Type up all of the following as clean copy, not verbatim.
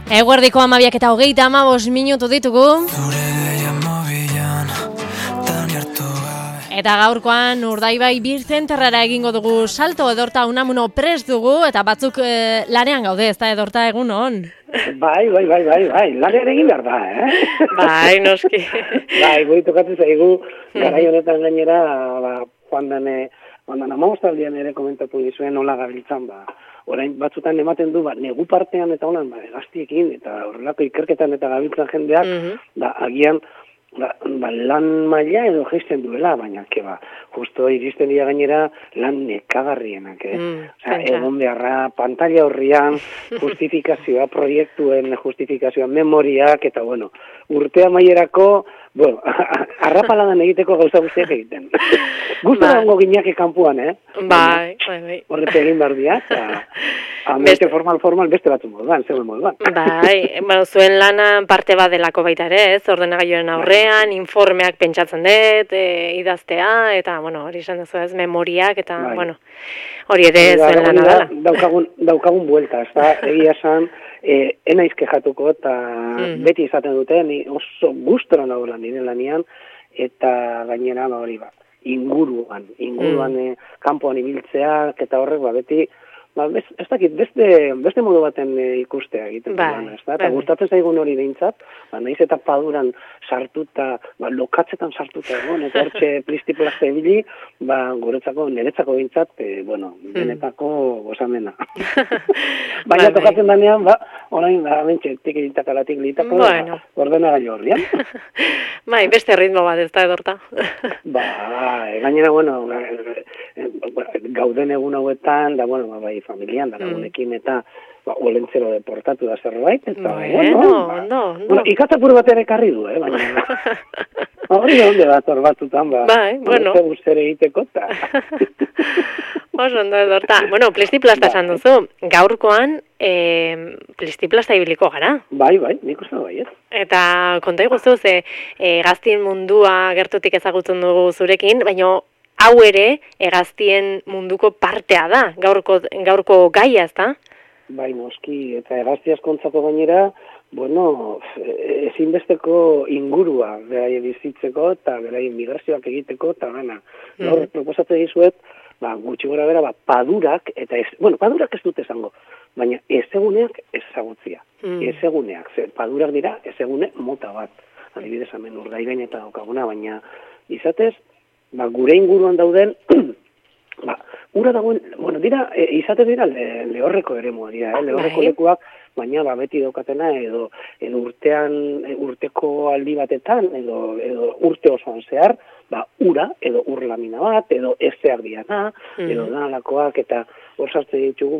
Eguerdiko 12:35 minutu ditugu. Eta gaurkoan Urdaibai birzenterrara egingo dugu salto. Edorta Unamuno prest dugu eta batzuk lanean gaude, ez da Edorta egun on? Bai, lanean egin behar da, Bai, noski. Bai, guri tokatzen zaigu, garai honetan gainera, joan dan amabostaldian ere komentatu dizuen nola gabiltzan, orain batzutan ematen du, negu partean eta holan, gaztiekin, eta horrelako ikerketan eta gabiltzan jendeak, agian, lan maila edo geisten duela, baina, justo iristen dira gainera lan nekagarrienak, egon beharra, pantalla horrian, justifikazioa, proiektuen justifikazioa, memoriak, eta urtea maierako, arrapaladan egiteko gauza guztiak egiten. Gusto dago gineak kanpuan, Bai. Horrete egin behar dira, eta formal beste batzu moduan, zeuen moduan. Bai, zuen lana parte bat delako baita ere, ez? Ordenagailuaren aurrean, informeak pentsatzen dut, idaztea, eta, hori esan duzu ez, memoriak, eta, hori ere zuen lana dela. Daukagun buelta, ez da, egia esan, enaiz kejatuko, eta beti izaten dute, ni oso gustora nagoela nire lanian, eta gainera, inguruan kanpoan ibiltzea, eta horrek, beti, ez dakit, beste modu baten ikustea egiten duan, ez da? Eta gustatzen zaigun hori behintzat, nahiz eta paduran sartuta, lokatzetan sartuta egon, eta hortxe plisti-plazte ebili, niretzako behintzat, benetako gozamena. Baina tokatzen danean, orain, mentxe, tik-litak, alatik-litak, ordenagailu horrian. Bai, beste ritmo bat ez da edorta. Gainera, gauden egun hauetan, familian, da lagunekin eta olentzero deportatu da zerbait, eta ikatzapur bat ere karri du, baina hori onde bat batzutan, guztere egiteko, eta oso ondo edorta. Plisti-plasta esan duzu, gaurkoan plisti-plasta ibiliko gara. Bai, nik uste bai, ez? Eta konta iguztuz, gaztien mundua gertutik ezagutzen dugu zurekin, baina hau ere, egaztien munduko partea da, gaurko gaia, ez da? Bai, noski, eta egazti askontzako gainera, ezinbesteko ingurua beraien bizitzeko, eta beraien migrazioak egiteko, eta gaur proposatzen dizuet, gutxi gora bera, padurak, eta padurak ez dut esango, baina ezeguneak ezagutzia. Ezeguneak, padurak dira ezegune mota bat. Adibidez, hemen Urdaibain eta daukaguna, baina izatez, gure inguruan dauden, ura dagoen, izatez dira lehorreko eremua dira, lehorreko lekuak, baina beti daukatena edo urteko aldi batetan, edo urte osoan zehar, ura, edo urlamina bat, edo ezeak diana, edo danalakoak, eta hor sartzen ditugu,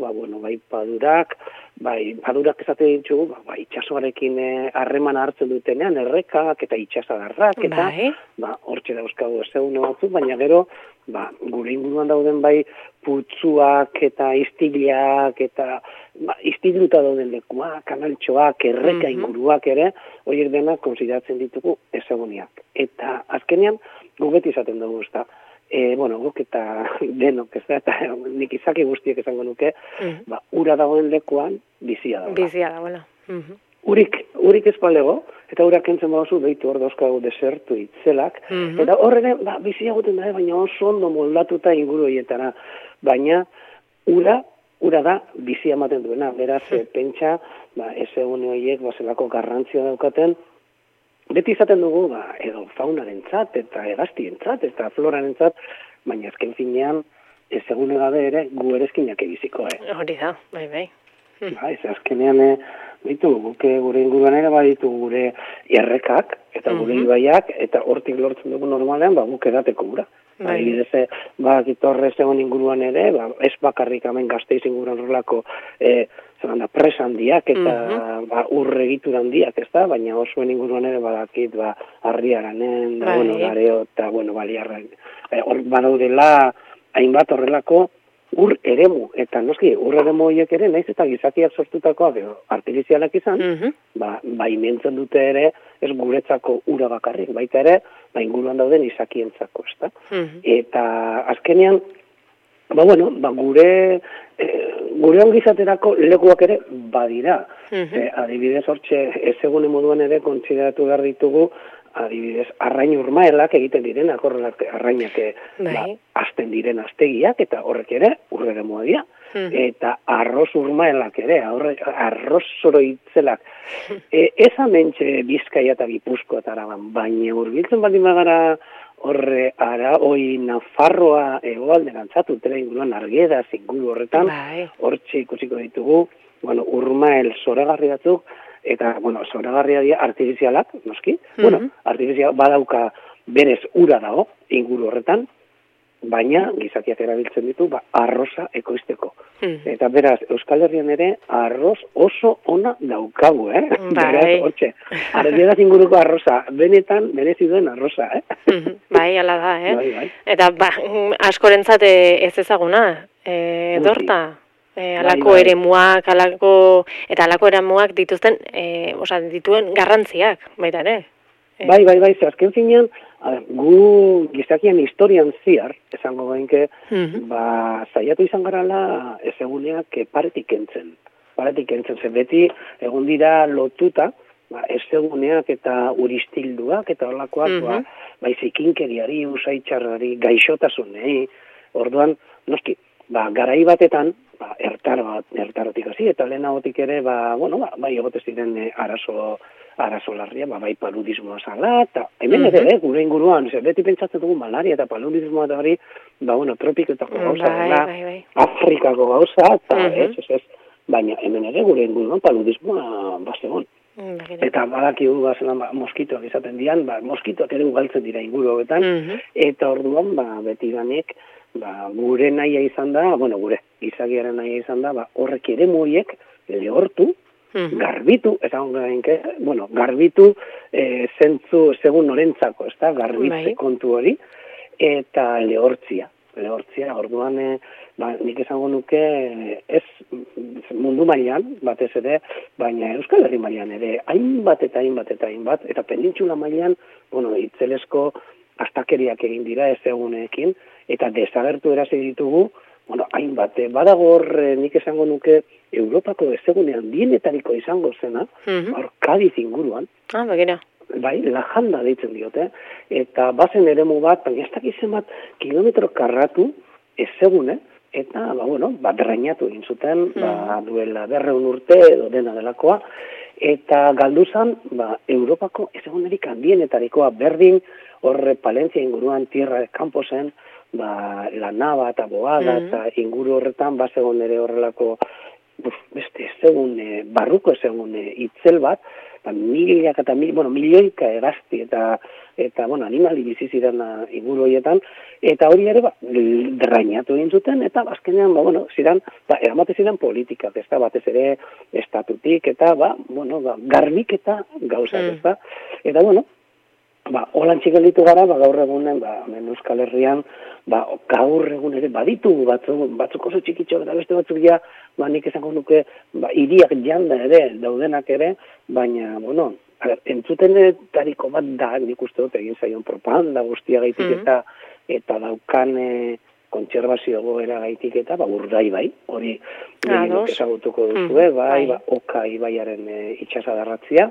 padurak esaten ditugu, itxasoarekin harreman hartzen dutenean, errekak eta itxasadarrak, eta hortxe dauzkagu ezeune batzuk, baina gero, gure inguruan dauden putzuak eta istileak eta istiluta dauden lekuak, kanaltxoak, erreka inguruak ere, horiek denak konsideratzen ditugu ezaguniak. Eta azkenean, gu beti izaten dugu, ez da, guk eta denok, ez da, eta nik izaki guztiek esango nuke, ura dagoen lekuan bizia dagoela. Bizia dagoela. Urik ez balego, eta urak entzen baduzu, behitu hor dauzkagu desertu itzelak, eta horren bizia guten da, baina oso ondo moldatuta inguru horietara, baina ura da bizia ematen duena, beraz, pentsa, ez egun horiek zelako garrantzia daukaten, beti izaten dugu, edo faunarentzat, eta egaztientzat, eta florarentzat, baina azken finean, ez egun gabe ere, gu erezkinak egiziko, Hori da, bai. Ez azkenean, gure inguruan ere baditu gure errekak, eta gure ibaiak, eta hortik lortzen dugu normalean, guk edateko gura. Adibidez, gitorrez egon inguruan ere, ez bakarrik hemen Gasteiz inguruan horrelako presa handiak eta urre egitur handiak, ez da, baina osoen inguruan ere badakit, Arriaranen, Gareo eta, Baliarren. Badaudela hainbat horrelako ur eremu, eta noski, ur eremu horiek ere, naiz eta gizakiak sortutakoak artifizialak izan, imentzen dute ere, ez guretzako ura bakarrik, baita ere, inguruan dauden izakientzako, ez da? Eta azkenean, gure ongizaterako lekuak ere badira. Adibidez, hortxe, ez egune moduan ere kontsideratu behar ditugu, adibidez, arrain urmaelak egiten direnak, horrelak arrainak azten diren aztegiak, eta horrek ere, urrere modia. Eta arroz urmaelak ere, arroz zoroitzelak. Ez amentxe Bizkaia eta Gipuzkoa eta Araban, baina hurbiltzen baldin bagara horre Nafarroa hegoalden antzatu, tela inguruan Argueda, inguru horretan, hortxe ikusiko ditugu, urmael zoragarri batzuk, eta, zoragarria dira artifizialak, noski, artifizial badauka berez ura dago, inguru horretan, baina gizakiak erabiltzen ditu arroza ekoizteko. Eta beraz, Euskal Herrian ere arroz oso ona daukagu, Beraz, hortxe, Arguedas inguruko arroza, benetan merezi duen arroza, Bai, ala da, Eta, askorentzat ez ezaguna, dorta? Alako eremuak, eta alako eremuak dituzten, dituen garrantziak, baita ere? Bai, azken zinean, gu gizakian historian ziar, esango gainke, zaiatu izan garala ezeguneak paretik kentzen. Zen beti, egon dira lotuta, ezeguneak eta uristilduak, eta holakoak, zikinkeriari, usaitxarrari, gaixotasunei, orduan, noski, garai batetan, ertarotik hasi, eta lehenagotik ere, egote ziren arazo larria, bai paludismoa zala, eta hemen ere, gure inguruan, beti pentsatzen dugu malaria eta paludismoa da hori, tropiketako gauza, Afrikako gauza, eta ez, baina hemen ere gure inguruan paludismoa bazegon. Eta badakigu moskitoak izaten dian, moskitoak ere ugaltzen dira inguru hobetan, eta orduan, beti ganek, gure nahia izan da, gure gizakiaren nahia izan da, horrek ere muriek lehortu, garbitu, eta garbitu zentzu segun norentzako, ez da, garbitze kontu hori, eta lehortzia, orduan, nik esango nuke, ez mundu mailan, batez ere, baina Euskal Herri mailan ere, hainbat, eta penintxula mailan, itzelesko astakeriak egin dira ez egunekin, eta desagertu erazi ditugu, hainbat, badago hor, nik esango nuke, Europako ezegunean dienetariko izango zena, hor Kadiz inguruan. Bai, Lajanda deitzen diote, eta bazen eremu bat, baina ez dakizen bat kilometro karratu ezegune, eta, drainatu egin zuten, duela 200 urte edo dena delakoa, eta galduzan, Europako ezegunerik handienetarikoa berdin, horre Palentzia inguruan, Tierra de Camposen, La Nava eta Boada, eta inguru horretan, bazegon ere horrelako, beste barruko ezegun itzel bat, milioika egazti eta animali biziziren inguru horietan, eta hori ere drainatu egin zuten, eta azkenean, eramate ziren politikak, ez da, batez ere estatutik, eta, garbik eta gauzak, ez da, eta, holan txikelditu gara, gaur egunen, Euskal Herrian, gaur egun ere baditugu batzuk oso txikitxo, eta beste batzuk ja, nik esango nuke, hiriak janda ere, daudenak ere, baina, entzutenetariko bat da, nik uste dut egin zaion propaganda guztia gaitik eta daukan kontserbazio goera gaitik eta Urdaibai, hori ezagutuko duzue, Oka ibaiaren itxasadarratzia,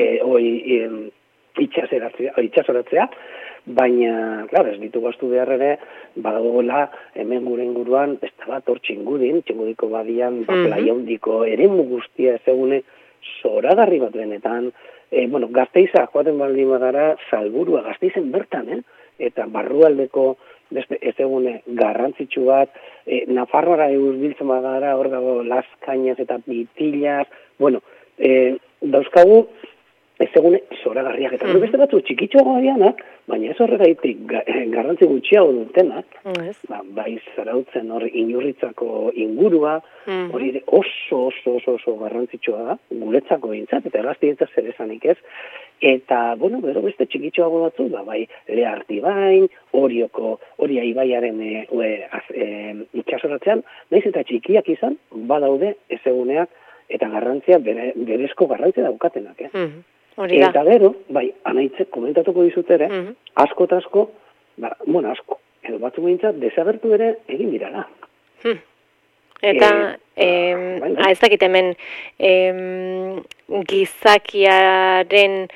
itxasoratzea, baina, ez ditugu astu behar ere, badagoela hemen gure inguruan, ez da bat hor txingudiko badian, playa hundiko eremu guztia ezegune zoragarri bat benetan, Gasteiza joaten baldin badara, Salburua, Gasteizen bertan, eta barrualdeko ezegune garrantzitsu bat, Nafarroara hurbiltzen badara, hor dago Las Cañas eta Pitillas, dauzkagu, ez egune zoragarriak, eta beste batzu txikitxoagoa dianak, baina ez horregaitik garrantzi gutxiago dutenak, bai Zarautzen hori Inurritzako ingurua, hori oso garrantzitsua da, guretzako gintzat, eta egaztientzat zer esanik ez, eta, gero beste txikitxoago batzu, bai Leartibain, hori ibaiaren itxasoratzean, nahiz eta txikiak izan, badaude ez eguneak, eta garrantzia, berezko garrantzia daukatenak, Eta gero, anaitzek komentatuko dizut ere, asko eta asko, asko, edo batzuk behintzat, desagertu ere egin dirala. Eta, ez dakit hemen, gizakiaren,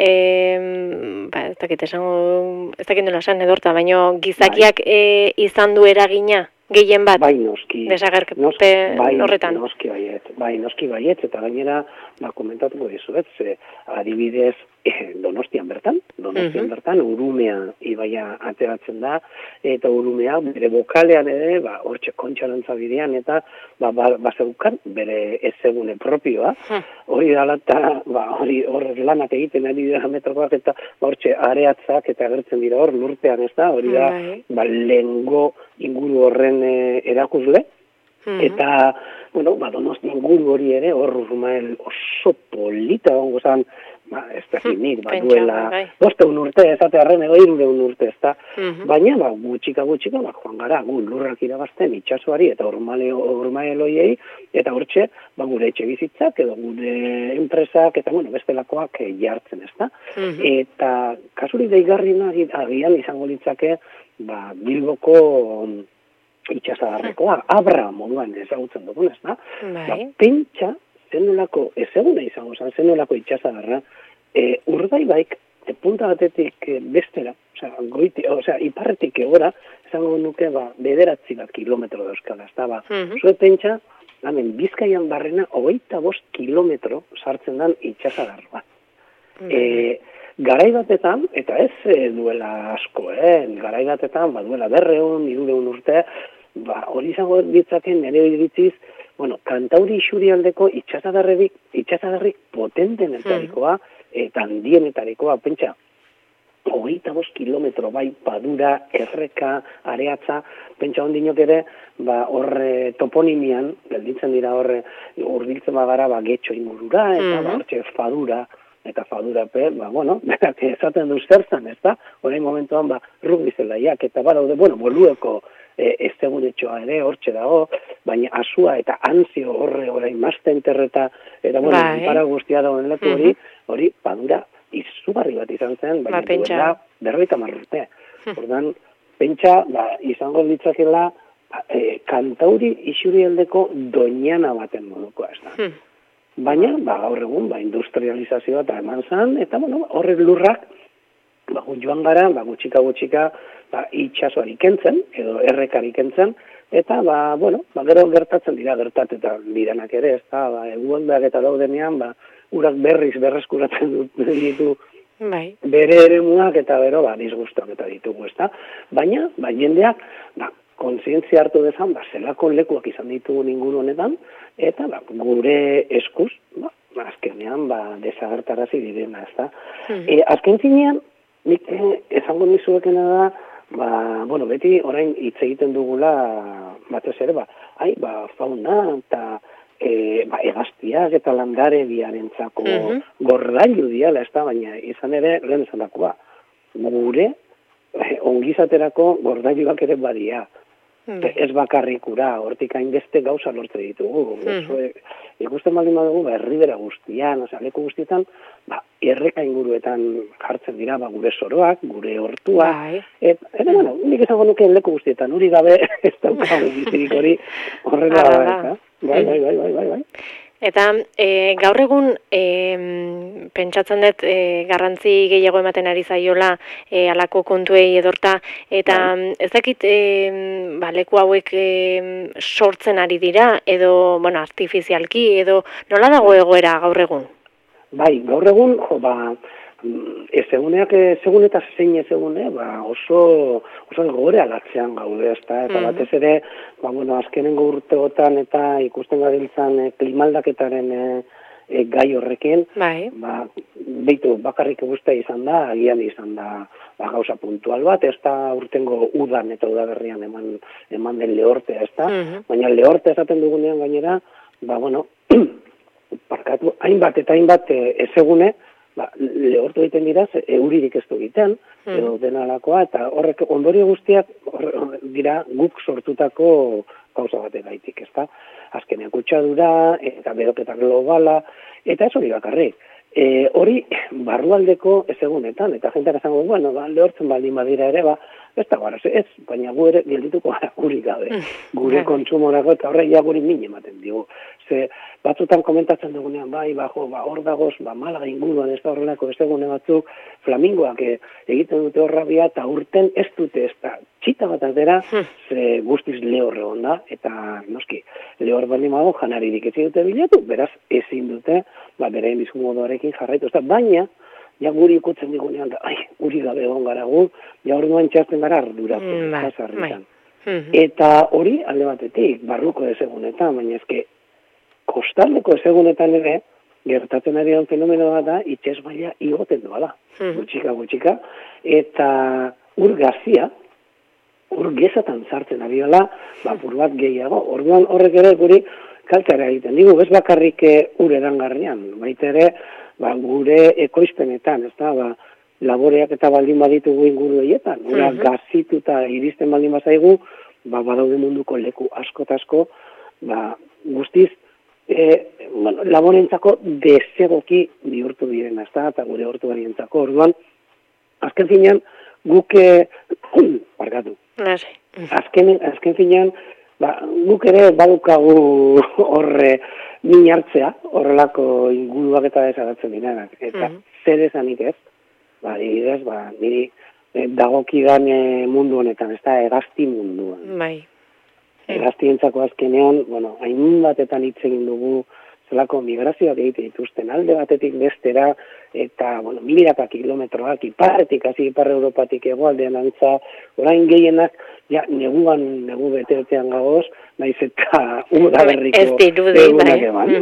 ez dakit esango, ez dakit nola esan edorta, baina gizakiak izan du eragina, gehien bat, desagerpen horretan. Noski baiet, eta gainera, komentatuko dizuet, adibidez, Donostian bertan, Urumea ibaia ateratzen da, eta Urumea bere bokalean ere, hortxe Kontxarantza bidean, eta bazeukan bere ezegune propioa, hori dala eta hor lanak egiten ari dira metrokoak, eta hortxe areatzak eta agertzen dira hor lurtean, ez da, hori da, lehengo inguru horren erakusle, eta, Donosti inguru hori ere, hor Urmael oso polita gongo zan, ez da finik, duela, 500 urte, ez atearren edo 300 urte, ez da, baina, gutxika, joan gara, lurrak irabazten itxasuari eta Urmaeloiei, eta hortxe, gure etxe bizitzak, edo gure enpresak, eta, bestelakoak jartzen, ez da, eta kasurik deigarrina agian izango litzake, Bilboko itxasadarrekoa, Abra moduan ezagutzen dugun, ez da, pentsa, zenolako, ezaguna izango zen, zenolako itxasadarra, Urdaibaik, punta batetik bestera, iparretik egora, izango nuke, 9 kilometro dauzkala, ez da, zue pentsa, hemen Bizkaian barrena, 25 kilometro sartzen dan itxasadar bat. Garai batetan, eta ez duela asko, garai batetan, duela 200, 300 urte, hori izango ditzaken nire iritziz, Kantauri isurialdeko itxasadarrik potentenetarikoa, eta handienetarikoa, pentsa, 25 kilometro bai Padura, Erreka, Areatza, pentsa ondinok ere, horre toponimian, gelditzen dira horre, urbiltzen bagara, Getxo ingurura, eta hortxe Fadura, eta Fadurape, berak esaten du zertzen, ez da? Horein momentuan, rugbi zelaiak, eta badaude, Bolueko ez egunetxoa ere, hortxe dago, baina Asua eta Anzio horre orain mazten terreta, eta para guztia dagoen leku hori Padura izugarri bat izan zen, baina duela 50 urte. Ordan, pentsa, izango ditzakela Kantauri isurialdeko Doñana baten modukoa, ez da. Baina, gaur egun, industrializazioa eta eman zen, eta horrek lurrak, joan gara, gutxika, itxasoari kentzen, edo errekari kentzen, eta, gero gertatzen gertatetan diranak ere, ez da, egualdeak eta daudenean, urak berreskuratzen ditu bere eremuak, eta bero, disgustuak eta ditugu, ez da. Baina, jendeak, kontzientzia hartu dezan, zelako lekuak izan ditugu inguru honetan, eta gure eskuz, azkenean, desagertarazi direna, ez da. Azken zinean, nik esango nizuekena da, beti orain hitz egiten dugula, batez ere, fauna eta hegaztiak eta landare biarentzako gordailu diala, ez da, baina izan ere, lehen esan dakoa, gure ongizaterako gordailuak ere badia. Ez bakarrikura, hortik hainbeste gauza lortze ditugu. Ikusten baldin badugu, herribera guztian, leku guztietan, erreka inguruetan jartzen dira, gure soroak, gure hortuak. Eta, nik esango nukeen leku guztietan, hori gabe, ez daukagu bizirik hori horrela da. Bai. Eta gaur egun pentsatzen dut garrantzi gehiago ematen ari zaiola halako kontuei edorta, eta ez dakit leku hauek sortzen ari dira, edo artifizialki, edo nola dago egoera gaur egun? Bai, gaur egun, ezeguneak ezegun eta zein ezegune, oso gore alatzean gaude, eta batez ere, azkenengo urteotan eta ikusten gabiltzan klimaldaketaren gai horrekin, beitu bakarrik guztia izan da, agian izan da gauza puntual bat, ez da urtengo udan eta udaberrian eman den lehortea, ez da, baina lehortea esaten dugunean gainera, parkatu, hainbat eta hainbat ezegune, lehortu egiten dira, euririk ez du egiten, edo denalakoa, eta horrek ondorio guztiak dira guk sortutako gauza bategaitik, ezta? Azkenean kutsadura, eta beroketa globala, eta ez hori bakarrik. Hori barrualdeko ezegunetan, eta jenteak esango, lehortzen baldin badira ere, ez da gara, ez, baina gu ere geldituko gara guri gabe, gure kontsumorako eta horre ja guri min ematen digu. Ze batzutan komentatzen dugunean, bai, hor dagoz, Malaga inguruan ez da horrelako ez egune batzuk, flamingoak egiten dute horrabia eta urten ez dute ez da txita bat atera, ze guztiz lehorre onda, eta noski, lehor baldin mago janaririk ezin dute bilatu, beraz ezin dute, beraien bizkumodoarekin jarraitu, ez da, baina, ja guri ikutzen digunean, guri gabe egon gara gu, ja orduan txartzen gara arduratu, eta hori alde batetik, barruko ezegunetan, baina ezke, kostaldeko ezegunetan ere, gertatzen ari den fenomeno bat da, itxez maila igoten doala, gutxika, eta ur gazia, ur gezatan sartzen ari dela, bapur bat gehiago, orduan horrek ere guri kalteara egiten. Digu, bez bakarrik ur edangarrian, baita ere, gure ekoizpenetan, ez da, laboreak eta baldin baditugu inguru horietan, ura gazituta iristen baldin bazaigu, badaude munduko leku asko, guztiz, laborentzako desegoki bihurtu direna, ez da, eta gure hortu barientzako, orduan, azken finean, guk, barkatu, azken finean, guk ere badukagu horre min hartzea, horrelako inguruak eta desagatzen direnak, eta zer esanik ez, adibidez, niri dagokidan mundu honetan, ez da, hegazti munduan. Bai. Hegaztientzako azkenean, hain batetan hitz egin dugu, zelako migrazioak egiten dituzten alde batetik bestera, eta, milaka kilometroak, iparretik, hasi ipar Europatik egoaldean antza, orain gehienak, negu betean gagoz, naiz eta udaberriko egunak eman.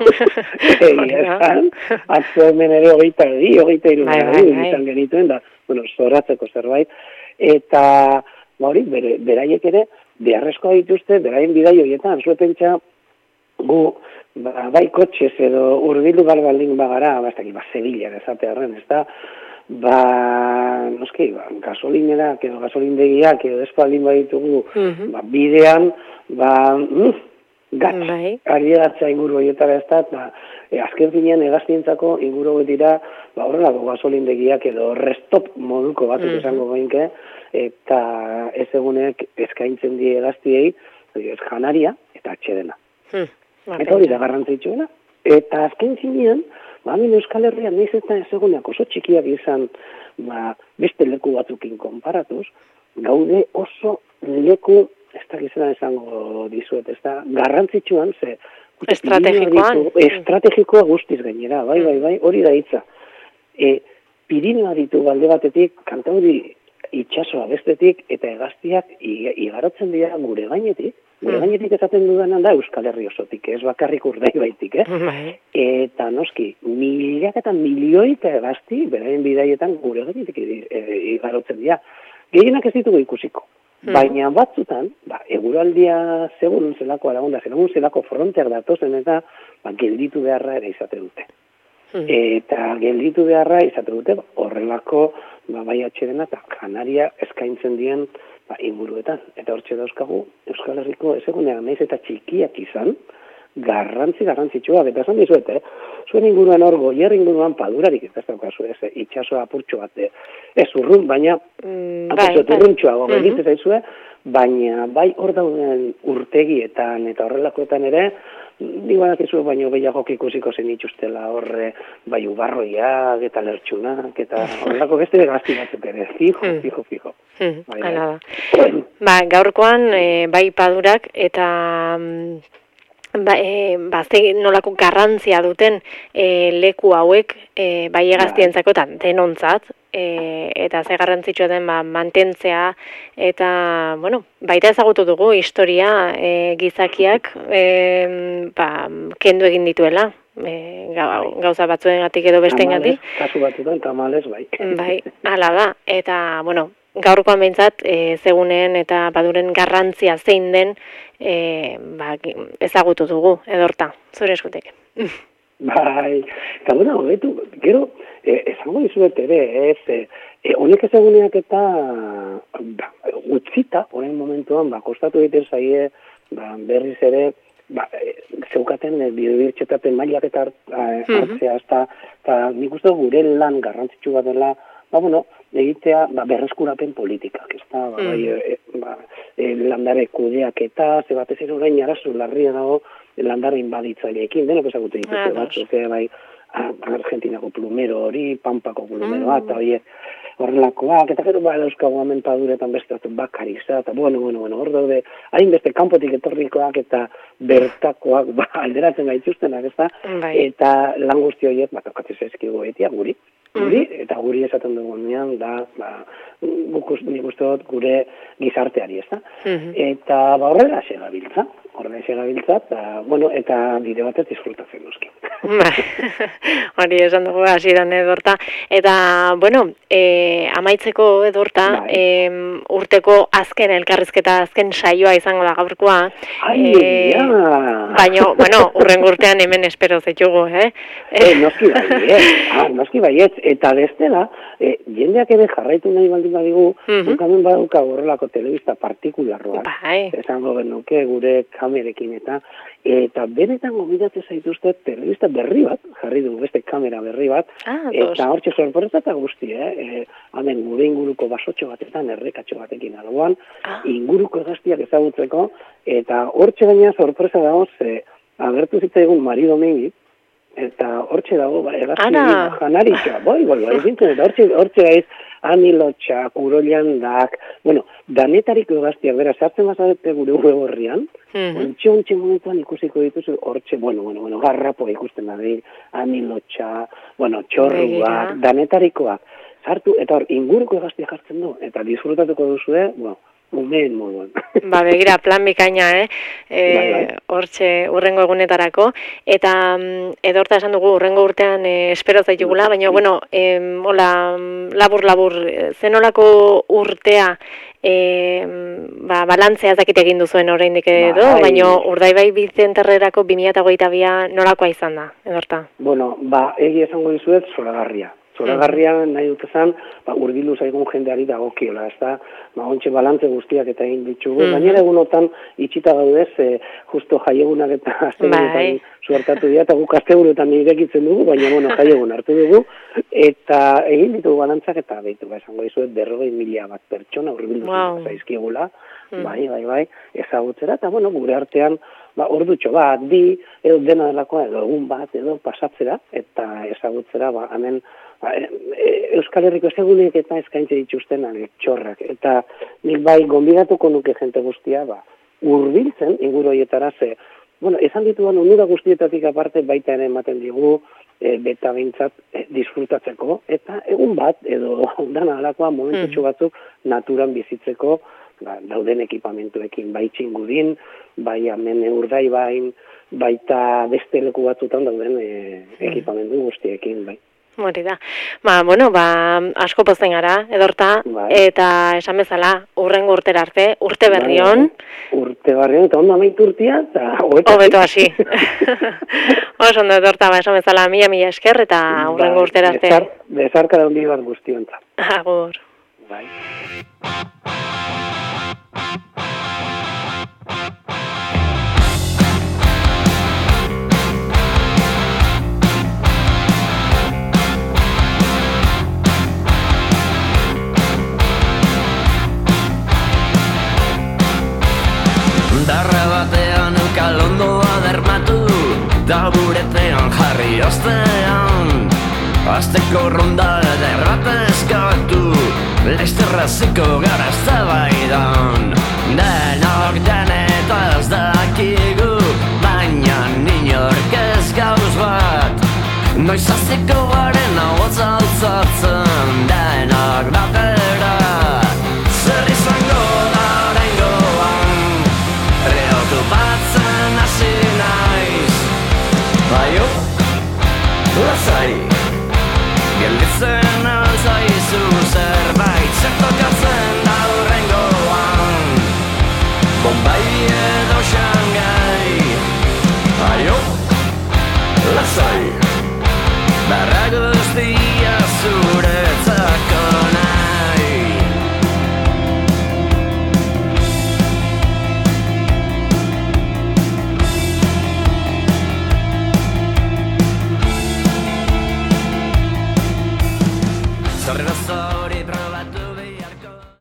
Esan, atzo hemen ere 23 izan genituen, da, zoratzeko zerbait, eta, hori, beraiek ere, beharrezkoa dituzte, beraien bidai horietan, zuetentza, gu, bai kotxez edo urbilu baldin bagara, Sevilla esatearren, ez da, noski, gasolinerak edo gasolindegiak edo espaldin baditugu, bidean, ari egatza inguru horietara ez da, azken finean hegaztientzako inguru dira, horrelako gasolindegiak edo restop moduko batzuk esango gainke, eta ez egunek eskaintzen die hegaztiei, ez janaria eta atxedena. Eta hori da garrantzitsuena. Eta azken finean, Euskal Herrian nahiz eta ez eguneak oso txikiak izan beste leku batzukin konparatuz, gaude oso leku, ez da gizena esango dizuet, ez da garrantzitsuan, ze estrategikoa guztiz gainera, bai, hori da hitza. Pirinioa ditu balde batetik, Kantauri itxasoa bestetik, eta hegaztiak igarotzen dira gure gainetik esaten dudanan da Euskal Herri osotik, ez bakarrik Urdaibatik, eta noski, miliak eta milioika hegazti, beraien bidaietan gure gainetik igarotzen dira. Gehienak ez ditugu ikusiko, baina batzutan, eguraldia segun zelako aragonda, segun zelako fronteak datozen eta gelditu beharra ere izate dute. Eta gelditu beharra izate dute horrelako bai atxedena eta janaria eskaintzen dien inguruetan. Eta hortxe dauzkagu Euskal Herriko ezegunean nahiz eta txikiak izan, garrantzitsuak. Eta esan dizuet, zuen inguruan hor goier inguruan padurarik ez daukazu, itxasoa apurtxo bat, ez urrun, baina urruntxoago gelditzen zaizue, baina bai hor dauden urtegietan eta horrelakoetan ere, dibanak ez baino behiagok ikusiko zen itxustela horre, bai ubarroiak eta lertxunak, eta horrelako beste gazti batzuk ere, fijo. Gaurkoan, bai padurak eta nolako garrantzia duten leku hauek bai hegaztientzako eta denontzat, eta ze garrantzitsua den mantentzea, eta, baita ezagutu dugu historia gizakiak kendu egin dituela, gauza batzuengatik edo besteengatik. Kasu batzuetan tamalez, bai. Bai, hala da, eta, gaurkoan behintzat, zegunen eta baduren garrantzia zein den ezagutu dugu, edorta, zure eskutek. Bai, eta betu, gero, esango dizuet ere, honek ezaguneak eta utzita, horren momentuan, kostatu egiten zaie, berriz ere, zeukaten biodibertsitateen mailak eta hartzea, eta nik uste gure lan garrantzitsu bat dela, bueno, egitea berreskurapen politikak, ez da, landare kudeaketa, ze batez ere orain arazo larria dago landare inbaditzaileekin, denok ezagutzen dituzte batzuk, bai, Argentinako plumero hori, Pampako plumeroa, eta horiek horrelakoak, eta gero euskago amentaduretan bestatu bakariza, eta bueno, hor daude, hainbeste kanpotik etorrikoak eta bertakoak alderatzen gaituztenak, ez da, eta lan guzti horiek, tokatzen zaizkigu etia, guri, eta guri esaten dugunean, da, nik uste dut gure gizarteari, ez da, eta horrela xerabiltza, eta, bueno, eta bide batez disfrutatzen duzki. Hori esan dugu hasieran Edorta. Eta, bueno, amaitzeko Edorta, urteko azken elkarrizketa, azken saioa izango da gaurkoa. Baina, bueno, urrengo urtean hemen espero zaitugu, Noski baiet, eta bestela, jendeak ere jarraitu nahi baldin badigu, hemen badauka horrelako telebista partikularroa. Esango genuke gure kamerekin eta benetan gobidatzen zaituzte telebista berri bat, jarri dugu beste kamera berri bat, eta hortxe sorpresa eta guzti, hemen gure inguruko basotxo batetan, errekatxo batekin alboan, inguruko gaztiak ezagutzeko, eta hortxe gaina sorpresa dago, agertu zitzaigun Mari Domingi, eta hortxe dago, egazti janaritza, hortxe gaiz, Anilotxa, Kuroliandak, bueno, danetariko egaztiak, bera, sartzen bazadete gure horrian, ontxe momentuan ikusiko dituzu, hortxe, bueno, garrapoa ikusten da, Anilotxa, bueno, txorruak, danetarikoak, sartu, eta hor, inguruko egaztiak jartzen du, eta disfrutatuko duzue, umeen moduan. Begira, plan bikaina, hortxe urrengo egunetarako, eta Edorta esan dugu urrengo urtean espero zaitugula, baina, bueno, hola, labur, zenolako urtea balantzea zakit egin duzuen oraindik edo, baina Urdaibai Bizenterrerako 2022 nolakoa izan da, Edorta? Bueno, egia esango dizuet, zoragarria nahi dut ezan, urbildu zaigun jendeari dagokiola, ez da, ontxe balantze guztiak eta egin ditugu, gainera egunotan itxita gaudez, justo jaiegunak eta astegunetan suertatu dira, eta guk astegunetan irekitzen dugu, baina, bueno, jaiegun hartu dugu, eta egin ditugu balantzak, eta behitu, esango dizuet, 40.000 bat pertsona urbildu zaizkigula, bai, ezagutzera, eta, bueno, gure artean, ordutxo bat, edo dena delakoa, edo egun bat, edo pasatzera, eta ezagutzera, hemen, Euskal Herriko ezagunek eta eskaintze dituzten txorrak. Eta nik bai gonbidatuko nuke jente guztia, urbiltzen inguru horietara ze, bueno, esan dituan onura guztietatik aparte baita ere ematen digu, beta behintzat disfrutatzeko, eta egun bat, edo dana alakoa momentutxo batzuk naturan bizitzeko, dauden ekipamentuekin, bai txingudin, bai hemen Urdaibain, baita beste leku batzutan dauden ekipamentu guztiekin, bai. Hori da. Asko pozten gara, Edorta, eta esan bezala, urrengo urtera arte, urte berrion. Urte berrion, eta ondo amaitu urtia, eta hobeto hasi. Oso ondo, Edorta, esan bezala, mila esker, eta urrengo urtera arte. Bezarka da hondi bat guztionta. Agur. Bai. Darra batean ukalondoa dermatu, taburetean jarri ostean, azteko ronda derrate eskatu, leizterraziko gara eztabaidan. Denok denetaz dakigu, baina inork ez gauz bat, noiz aziko garen hau altzatzen, denok